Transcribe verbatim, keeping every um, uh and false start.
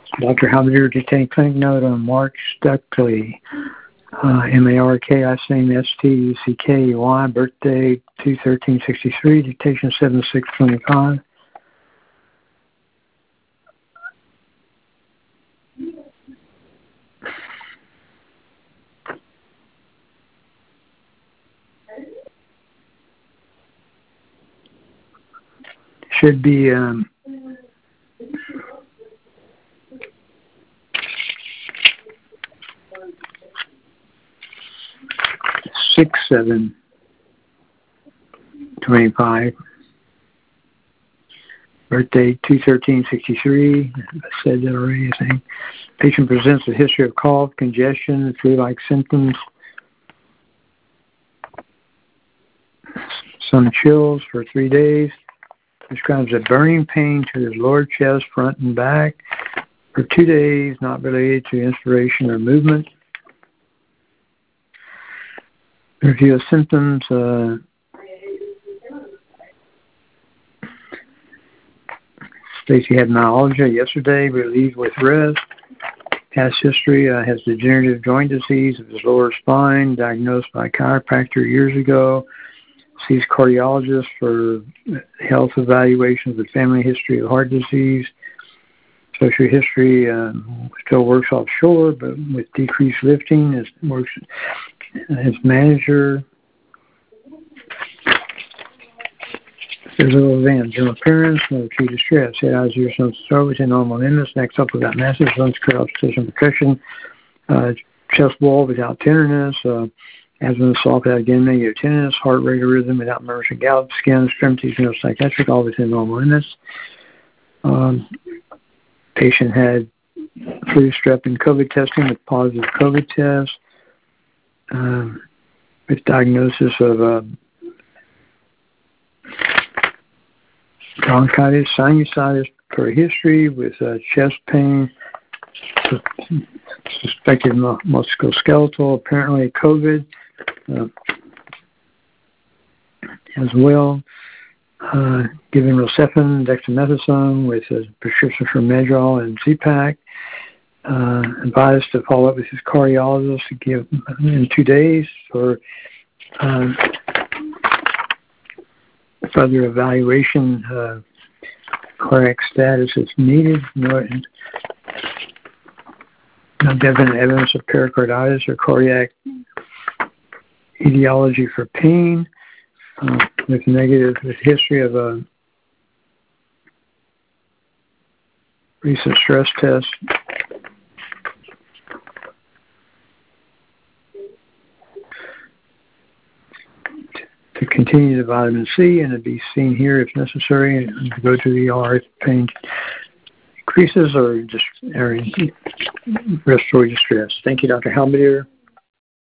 Doctor Halberdier detained clinic note on Mark Stuckley, uh, M A R K I same S T U C K Y, birthday two thirteen sixty-three, dictation seven six twenty-five. Should be um, six seven twenty-five. Birthday two thirteen sixty-three. I said that already, I think. Patient presents a history of cough, congestion, flu-like symptoms, some chills for three days. Describes a burning pain to his lower chest, front and back for two days, not related to inspiration or movement. Review of symptoms. Uh, Stacy had myalgia yesterday, relieved with rest. Past history, uh, has degenerative joint disease of his lower spine, diagnosed by a chiropractor years ago. Sees cardiologist for health evaluations of family history of heart disease. Social history, uh, still works offshore, but with decreased lifting. His works as manager. Physical event, general appearance, no true distress. Head eyes, ears, nose, throat within normal limits. Next up, without massive lungs, cut off position percussion. Uh, chest wall without tenderness. Uh, Asthma assault without again negative tenderness, heart rate rhythm without murmurs and gallop, skin, extremities, no psychiatric, all within normal limits. Um, patient had flu, strep, and COVID testing with positive COVID test, um, with diagnosis of uh, bronchitis, sinusitis per history with uh, chest pain, suspected musculoskeletal, apparently COVID. Uh, as well, uh, given Rocephin, dexamethasone with a prescription for Medrol and Z-Pak. Uh, advised to follow up with his cardiologist to give in two days for uh, further evaluation, uh, cardiac status if needed. No, no definite evidence of pericarditis or cardiac etiology for pain, uh, with negative with history of a recent stress test. To continue the vitamin C and to be seen here if necessary, and to go to the E R if pain increases or just or respiratory distress. Thank you, Doctor Halberdier.